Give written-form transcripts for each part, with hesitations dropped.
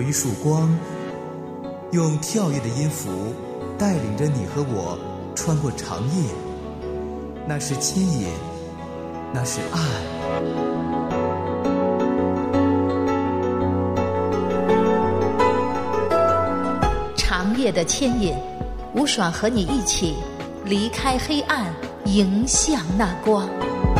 一束光，用跳跃的音符带领着你和我穿过长夜。那是牵引，那是爱。 长夜的牵引，吴爽和你一起离开黑暗，迎向那光。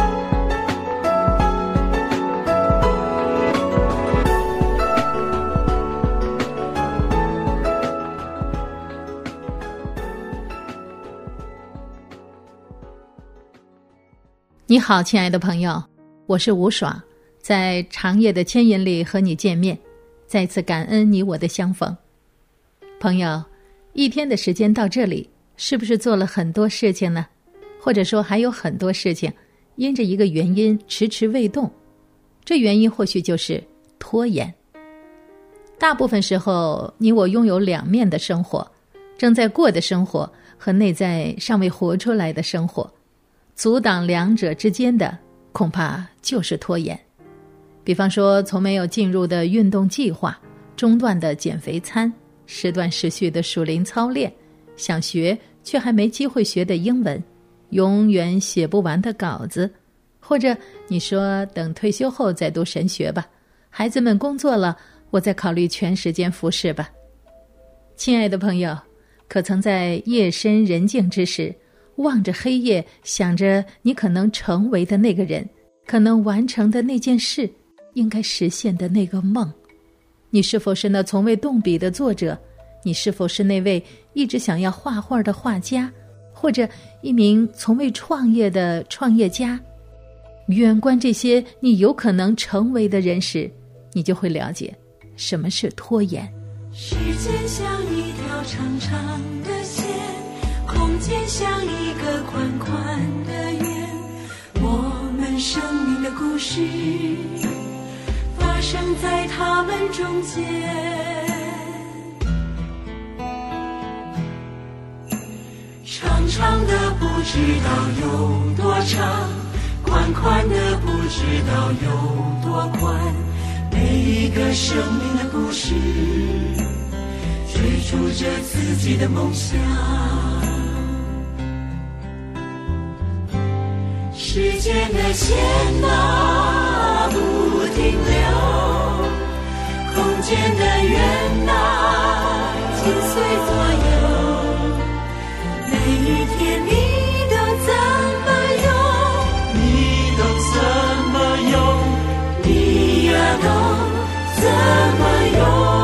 你好，亲爱的朋友，我是吴爽，在长夜的牵引里和你见面，再次感恩你我的相逢。朋友，一天的时间到这里，是不是做了很多事情呢？或者说还有很多事情因着一个原因迟迟未动，这原因或许就是拖延。大部分时候，你我拥有两面的生活，正在过的生活和内在尚未活出来的生活，阻挡两者之间的恐怕就是拖延。比方说从没有进入的运动计划，中断的减肥餐，时断时续的属灵操练，想学却还没机会学的英文，永远写不完的稿子，或者你说等退休后再读神学吧，孩子们工作了，我再考虑全时间服侍吧。亲爱的朋友，可曾在夜深人静之时，望着黑夜，想着你可能成为的那个人，可能完成的那件事，应该实现的那个梦？你是否是那从未动笔的作者？你是否是那位一直想要画画的画家，或者一名从未创业的创业家？远观这些你有可能成为的人时，你就会了解什么是拖延。 时间像一条长长的线，空间像一个宽宽的圆，我们生命的故事发生在他们中间。长长的不知道有多长，宽宽的不知道有多宽，每一个生命的故事追逐着自己的梦想。时间的线啊不停留，空间的圆啊紧随左右，每一天你都怎么用，你都怎么用，你呀都怎么用。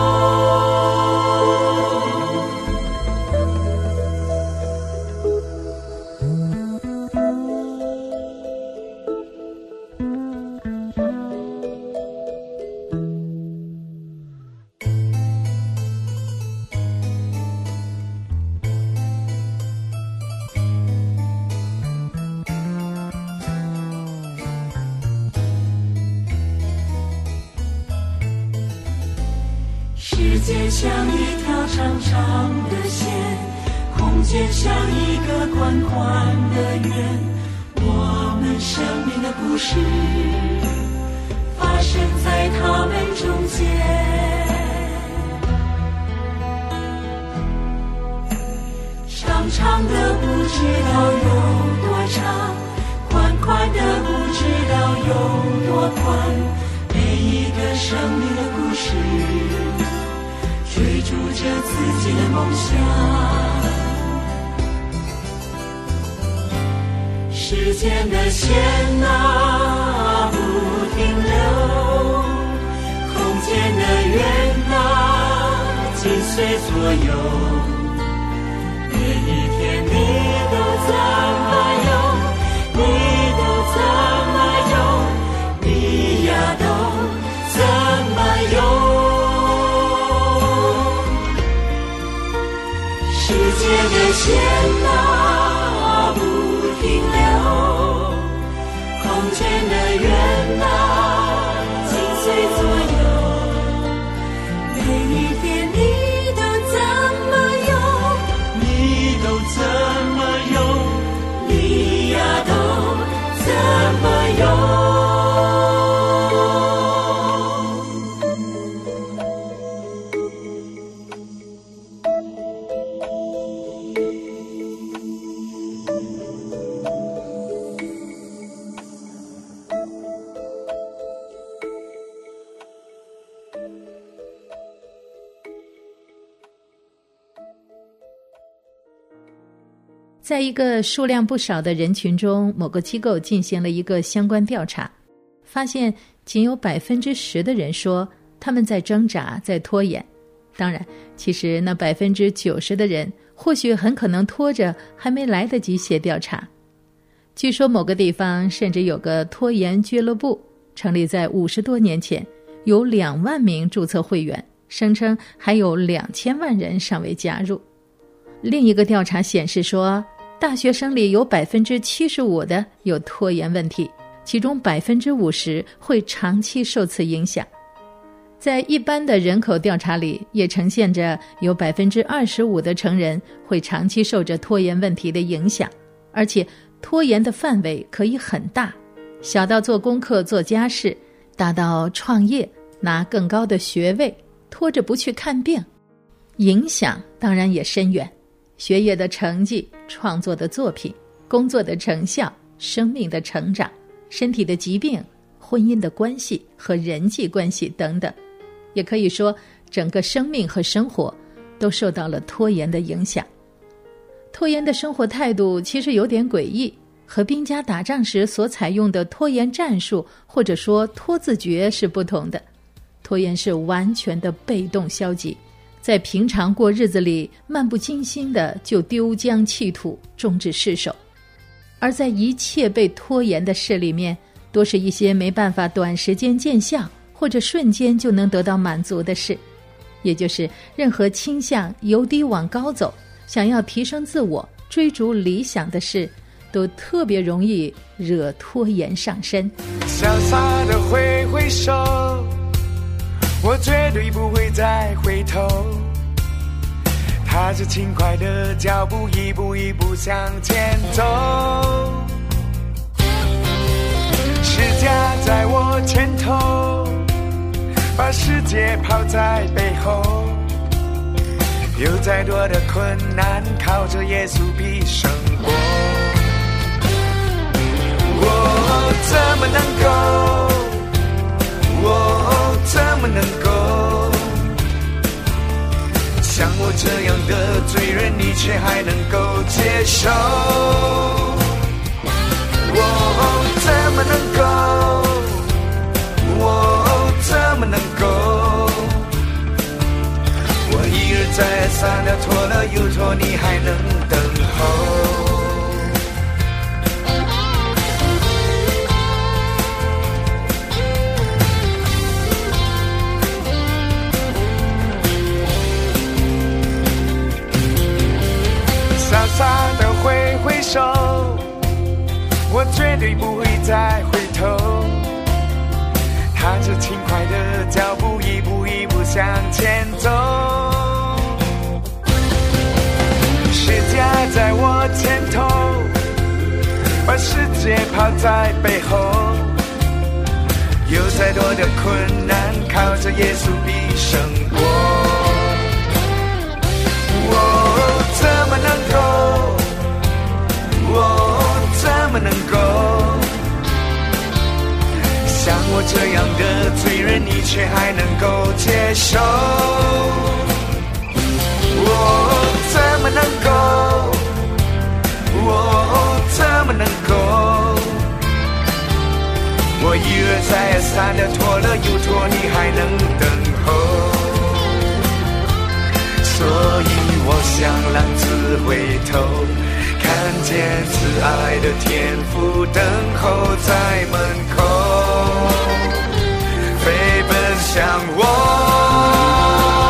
时间像一条长长的线，空间像一个宽宽的圆，我们生命的故事发生在他们中间。长长的不知道有多长，宽宽的不知道有多宽，每一个生命的故事追逐着自己的梦想。时间的线啊不停留，空间的圆啊紧随左右，每一天你都怎么用，你都怎么用，你呀都怎么用。时间的线啊不停留，空间的圆啊紧随左右，每一天你都怎么用，你都怎么用，你呀都怎么用。 在一个数量不少的人群中，某个机构进行了一个相关调查，发现仅有 10% 的人说他们在挣扎，在拖延。当然，其实那 90% 的人或许很可能拖着还没来得及写调查。据说某个地方甚至有个拖延俱乐部，成立在50多年前，有2万名注册会员，声称还有2000万人尚未加入。另一个调查显示说，大学生里有 75% 的有拖延问题，其中 50% 会长期受此影响。在一般的人口调查里，也呈现着有 25% 的成人会长期受着拖延问题的影响，而且拖延的范围可以很大，小到做功课做家事，大到创业拿更高的学位，拖着不去看病。影响当然也深远，学业的成绩、创作的作品、工作的成效、生命的成长、身体的疾病、婚姻的关系和人际关系等等。也可以说，整个生命和生活都受到了拖延的影响。拖延的生活态度其实有点诡异，和兵家打仗时所采用的拖延战术或者说拖字诀是不同的。拖延是完全的被动消极，在平常过日子里漫不经心的就丢将弃土，终止释手。而在一切被拖延的事里面，多是一些没办法短时间见效或者瞬间就能得到满足的事，也就是任何倾向由低往高走，想要提升自我、追逐理想的事，都特别容易惹拖延上身。 潇洒的挥挥手，我绝对不会再回头，踏着轻快的脚步，一步一步向前走。世家在我前头，把世界抛在背后，有再多的困难，靠着耶稣必胜过。我怎么能够，我怎么能够，像我这样的罪人，你却还能够接受。我怎么能够，我怎么能够，我一而再三的拖了又拖，你还能等候。傻傻的挥挥手，我绝对不会再回头，踏着轻快的脚步，一步一步向前走。世家在我前头，把世界抛在背后，有再多的困难，靠着耶稣必胜过。我怎么能够，我怎么能够，像我这样的罪人，你却还能够接受。我怎么能够，我怎么能够，我一而再三的拖了又拖，你还能等候。所以我像浪子回头，看见慈爱的天父等候在门口，飞奔向我。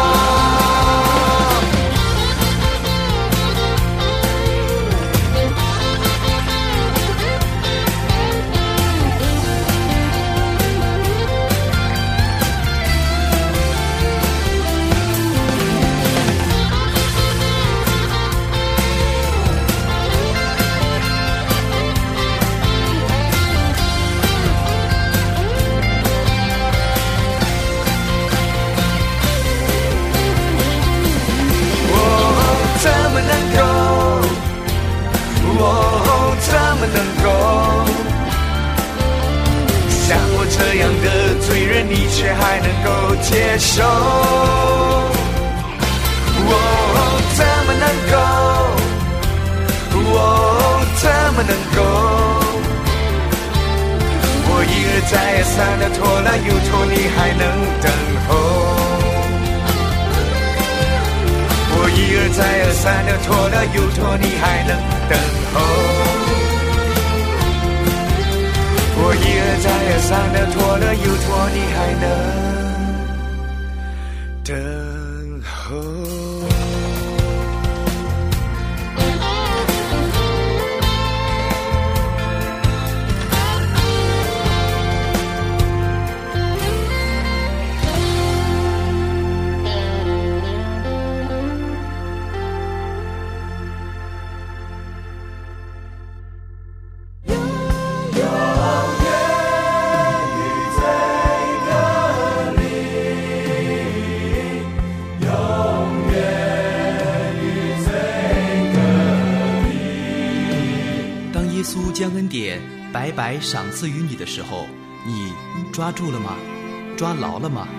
这样的罪人，你却还能够接受。我怎么能够， 我怎么能够？我一而再三的拖了又拖，你还能等候？我一而再三的拖了又拖，你还能等候？我一而再三的拖了又拖，你还能等候？ 将恩典白白赏赐于你的时候，你抓住了吗？抓牢了吗？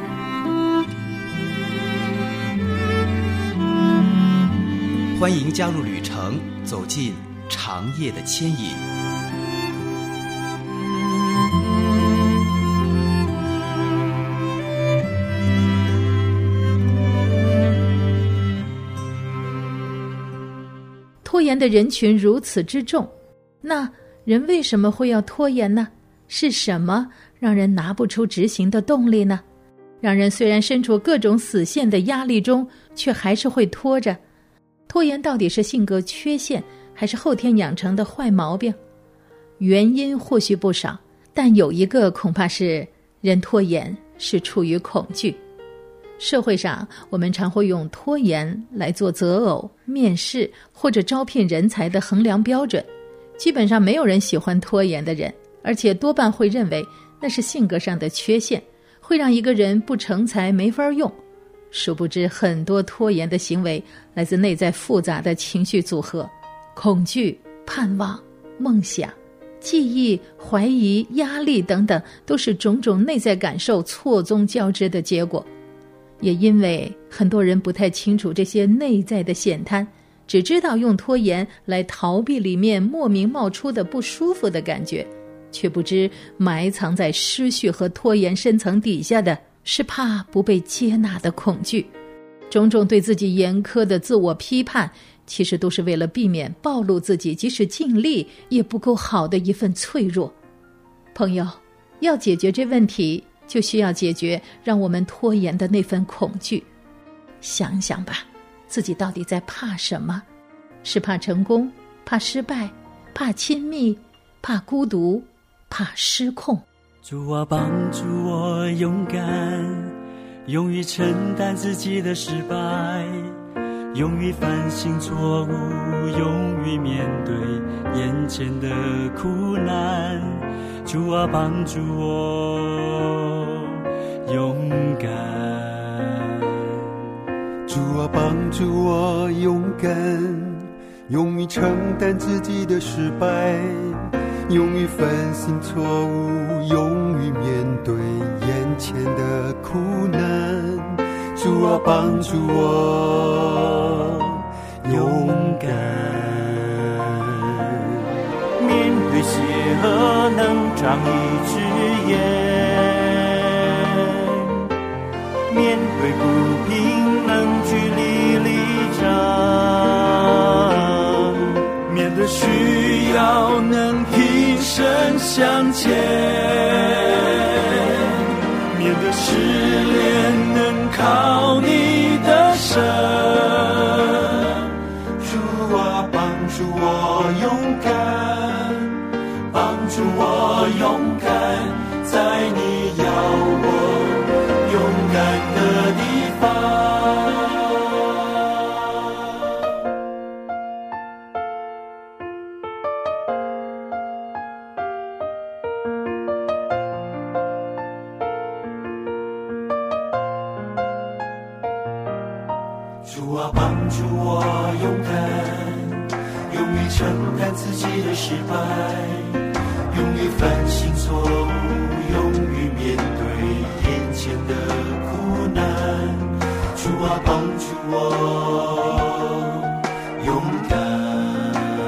欢迎加入旅程，走进长夜的牵引。 拖延的人群如此之众，那人为什么会要拖延呢？是什么让人拿不出执行的动力呢？让人虽然身处各种死线的压力中，却还是会拖着。拖延到底是性格缺陷，还是后天养成的坏毛病？原因或许不少，但有一个恐怕是人拖延是出于恐惧。社会上我们常会用拖延来做择偶、面试或者招聘人才的衡量标准，基本上没有人喜欢拖延的人，而且多半会认为那是性格上的缺陷，会让一个人不成才没法用。殊不知很多拖延的行为来自内在复杂的情绪组合，恐惧、盼望、梦想、记忆、怀疑、压力等等，都是种种内在感受错综交织的结果。也因为很多人不太清楚这些内在的险滩，只知道用拖延来逃避里面莫名冒出的不舒服的感觉，却不知埋藏在失序和拖延深层底下的是怕不被接纳的恐惧。种种对自己严苛的自我批判，其实都是为了避免暴露自己即使尽力也不够好的一份脆弱。朋友，要解决这问题，就需要解决让我们拖延的那份恐惧。想想吧，自己到底在怕什么？是怕成功，怕失败，怕亲密，怕孤独，怕失控。 主啊，帮助我勇敢，勇于承担自己的失败，勇于反省错误，勇于面对眼前的苦难。主啊，帮助我勇敢， 主啊，帮助我勇敢，勇于承担自己的失败，勇于反省错误，勇于面对眼前的苦难。主啊，帮助我勇敢， 面对邪恶能仗义直言，面对不平能据理力争，面对需要能挺身向前，面对失恋能靠你的神。 主啊，帮助我勇敢，帮助我勇敢，在你要我勇敢的地方。主啊，帮助我勇敢，勇于承担自己的失败，勇于反省错误，勇于面对眼前的苦难。主啊，帮助我勇敢。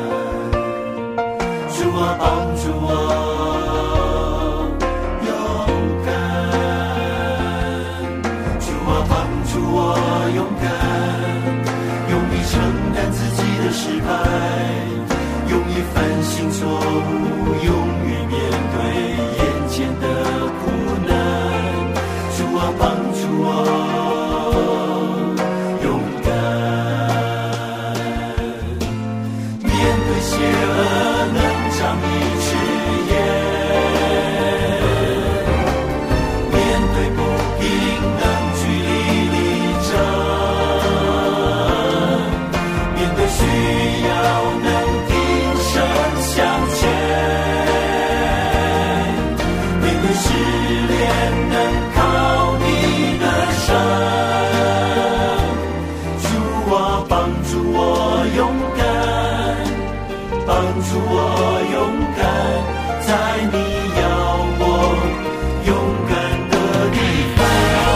你要我勇敢的地方。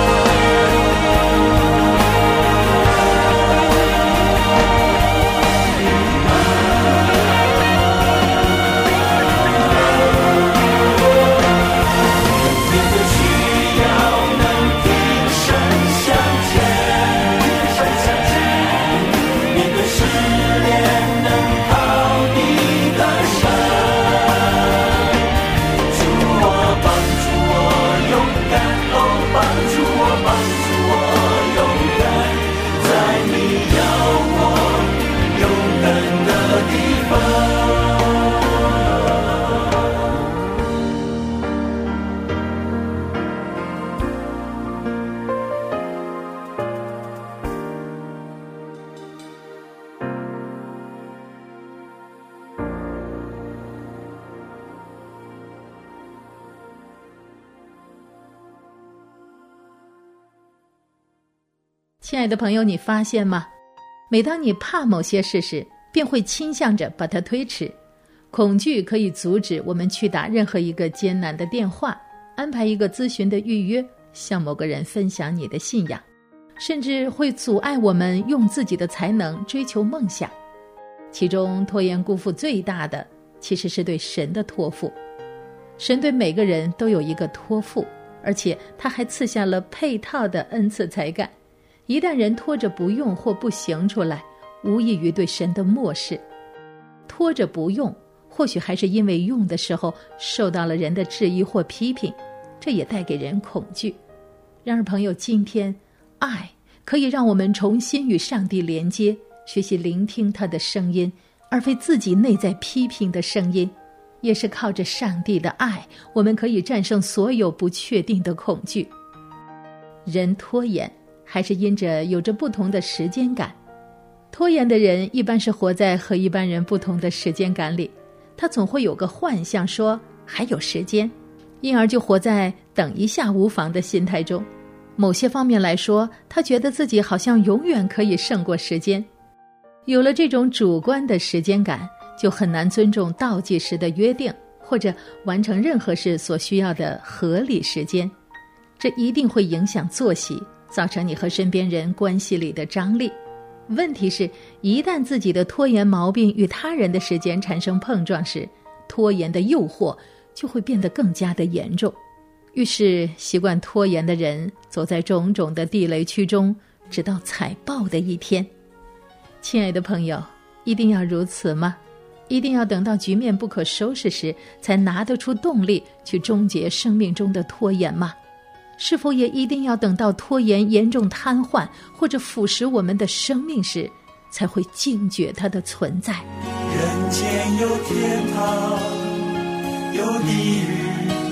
亲爱的朋友，你发现吗？每当你怕某些事时，便会倾向着把它推迟。恐惧可以阻止我们去打任何一个艰难的电话，安排一个咨询的预约，向某个人分享你的信仰，甚至会阻碍我们用自己的才能追求梦想。其中拖延辜负最大的，其实是对神的托付。神对每个人都有一个托付，而且他还赐下了配套的恩赐才干。一旦人拖着不用或不行出来，无异于对神的漠视。拖着不用，或许还是因为用的时候受到了人的质疑或批评，这也带给人恐惧。然而朋友，今天爱可以让我们重新与上帝连接，学习聆听他的声音，而非自己内在批评的声音。也是靠着上帝的爱，我们可以战胜所有不确定的恐惧。人拖延还是因着有着不同的时间感。拖延的人一般是活在和一般人不同的时间感里，他总会有个幻象说还有时间，因而就活在等一下无妨的心态中。某些方面来说，他觉得自己好像永远可以胜过时间。有了这种主观的时间感，就很难尊重倒计时的约定，或者完成任何事所需要的合理时间。这一定会影响作息，造成你和身边人关系里的张力。问题是，一旦自己的拖延毛病与他人的时间产生碰撞时，拖延的诱惑就会变得更加的严重。于是习惯拖延的人走在种种的地雷区中，直到踩爆的一天。亲爱的朋友，一定要如此吗？一定要等到局面不可收拾时，才拿得出动力去终结生命中的拖延吗？是否也一定要等到拖延严重瘫痪或者腐蚀我们的生命时，才会惊觉它的存在？ 人间有天堂，有地狱，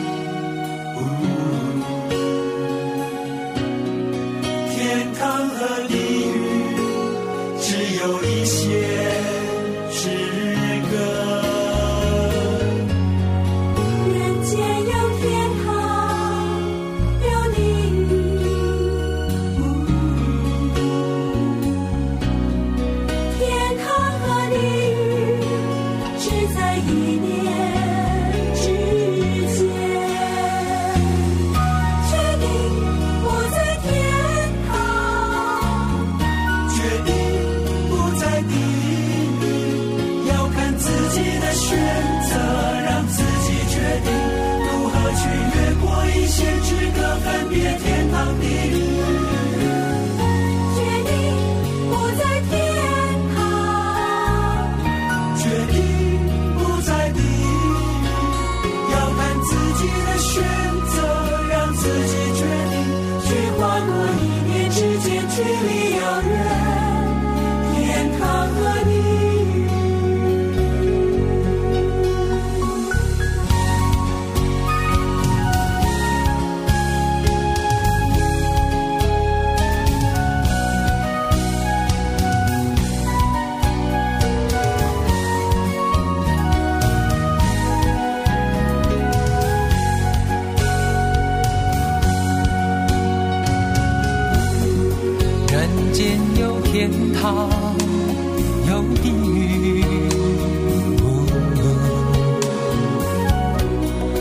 天堂和地狱只有一线之隔。 人间有天堂，有地狱，天堂和地狱只在一念之间。决定不在天堂， 决定不在地狱，要看自己的选择，让自己决定如何去越过一线之隔，分别天堂地狱。 决定不在天堂， 决定不在地狱，要看自己的选择，让自己决定去跨过一念之间距离遥远，天堂和地狱。人间有天堂，有地狱，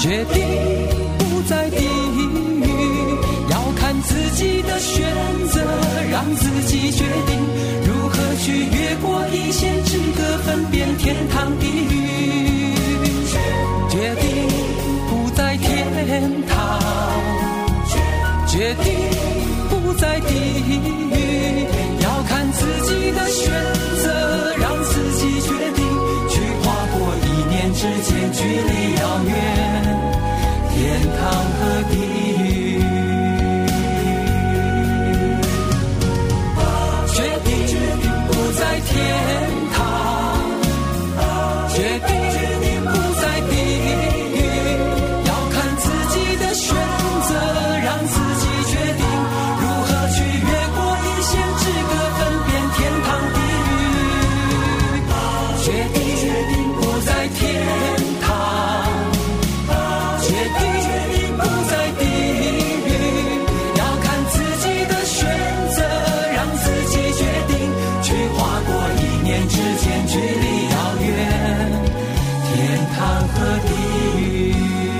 决定不再地狱，要看自己的选择，让自己决定如何去越过一线之隔，分辨天堂地狱。决定不在天堂，决定不在地狱，要看自己的选择，让自己决定去跨过一念之间距离遥远，天堂和地狱。决定不在天堂，决定不在地狱，要看自己的选择，让自己决定如何去越过一线之隔，分辨天堂地狱。决定不在天堂，决定不在地狱，要看自己的选择，让自己决定去跨过一念之间距离遥远，天堂和地狱。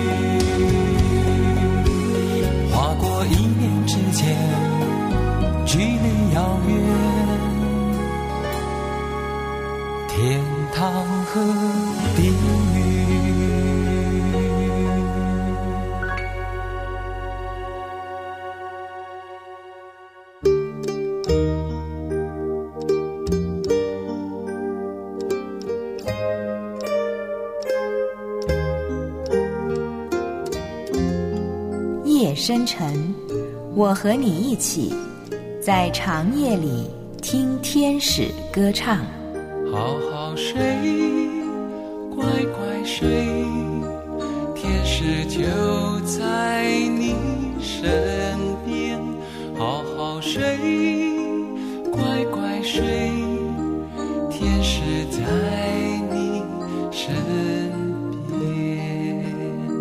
跨过一念之间距离遥远，天堂和地狱。 夜深沉，我和你一起在长夜里听天使歌唱。 好好睡，乖乖睡，天使就在你身边。好好睡，乖乖睡，天使在你身边。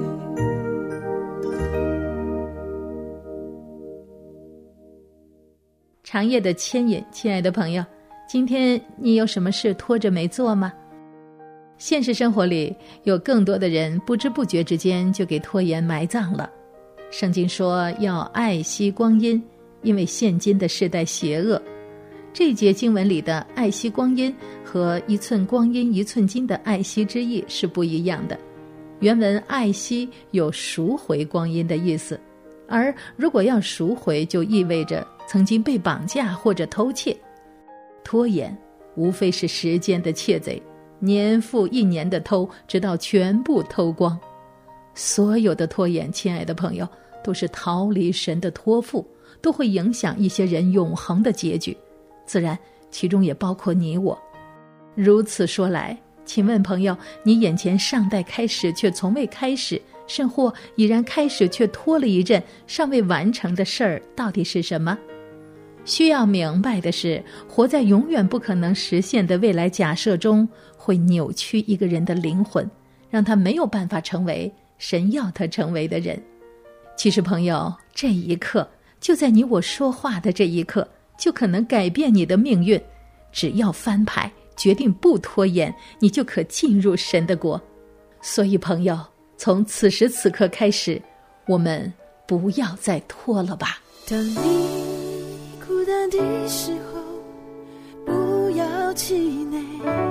长夜的牵引，亲爱的朋友，今天你有什么事拖着没做吗？现实生活里有更多的人不知不觉之间就给拖延埋葬了。圣经说要爱惜光阴，因为现今的世代邪恶。这一节经文里的爱惜光阴和一寸光阴一寸金的爱惜之意是不一样的。原文爱惜有赎回光阴的意思，而如果要赎回，就意味着曾经被绑架或者偷窃。拖延无非是时间的窃贼，年复一年的偷，直到全部偷光。所有的拖延，亲爱的朋友，都是逃离神的托付，都会影响一些人永恒的结局，自然其中也包括你我。如此说来，请问朋友，你眼前尚待开始却从未开始，甚或已然开始却拖了一阵，尚未完成的事儿到底是什么？需要明白的是，活在永远不可能实现的未来假设中，会扭曲一个人的灵魂，让他没有办法成为神要他成为的人。其实朋友，这一刻，就在你我说话的这一刻，就可能改变你的命运。只要翻牌，决定不拖延，你就可进入神的国。所以朋友，从此时此刻开始，我们不要再拖了吧。 当你孤单的时候，不要气馁，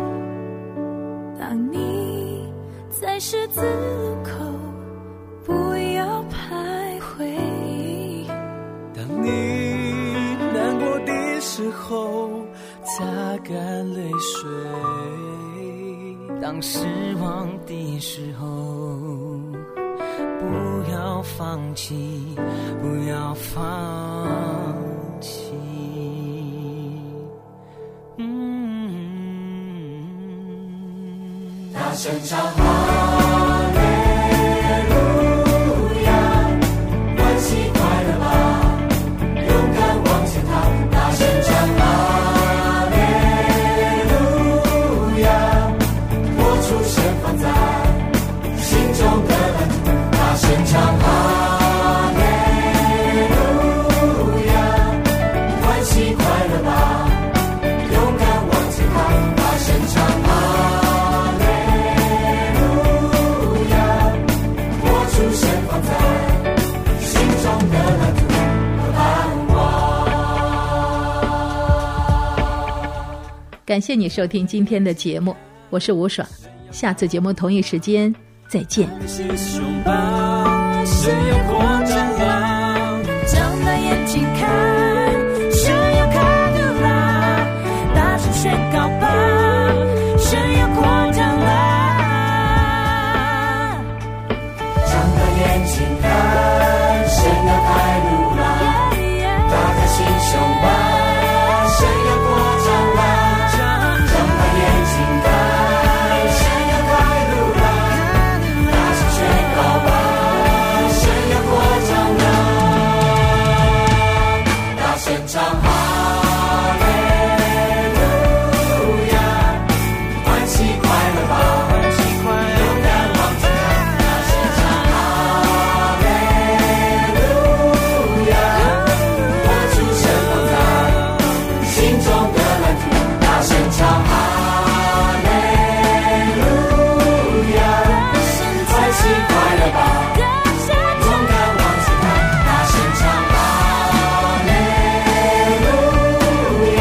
当你在十字路口，不要徘徊， 当你难过的时候，擦干泪水，当失望的时候，不要放弃，不要放弃。 大声唱哈利路亚，欢喜快乐吧，勇敢往前踏。大声唱哈利路亚，活出神放在心中的蓝图。大声唱哈利路亚，欢喜快乐吧，勇敢往前踏。大声唱哈利路感谢你收听今天的节目，我是吴爽，下次节目同一时间再见。 张大眼睛看，神要开的啦！大声宣告吧，神要扩张啦！张大眼睛看，神要开路啦！打开心胸吧，神要扩张啦！张大眼睛看，神要开路啦！大声宣告吧，神要扩张啦！唱哈利路亚，欢喜快乐吧，欢喜快乐，勇敢往前看，大声唱哈利路亚，活出神放在心中的蓝图，大声唱哈利路亚，欢喜快乐吧，勇敢往前看，大声唱哈利路亚。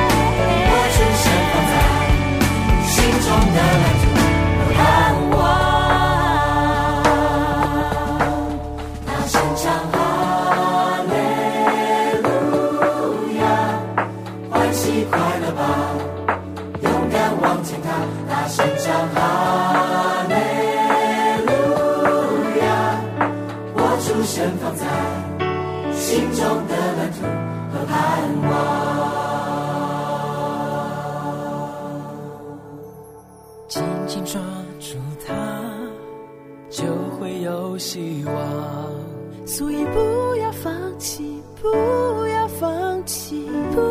紧紧抓住它，就会有希望。所以不要放弃，不要放弃，不